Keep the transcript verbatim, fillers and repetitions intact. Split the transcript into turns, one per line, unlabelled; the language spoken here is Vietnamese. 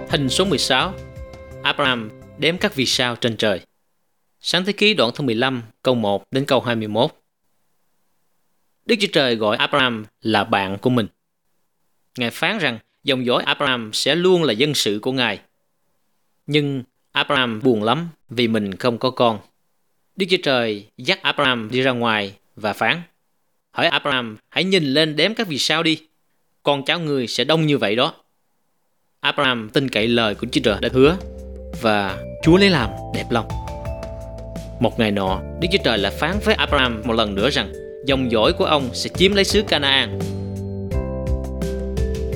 Hình số mười sáu. Abraham đếm các vì sao trên trời. Sáng thế ký đoạn thứ mười lăm, câu một đến câu hai mươi mốt. Đức Chúa Trời gọi Abraham là bạn của mình. Ngài phán rằng dòng dõi Abraham sẽ luôn là dân sự của Ngài. Nhưng Abraham buồn lắm vì mình không có con. Đức Chúa Trời dắt Abraham đi ra ngoài và phán: hỏi Abraham, hãy nhìn lên đếm các vì sao đi. Con cháu người sẽ đông như vậy đó. Abraham tin cậy lời của Chúa Trời đã hứa, và Chúa lấy làm đẹp lòng. Một ngày nọ, Đức Chúa Trời lại phán với Abraham một lần nữa rằng dòng dõi của ông sẽ chiếm lấy xứ Canaan.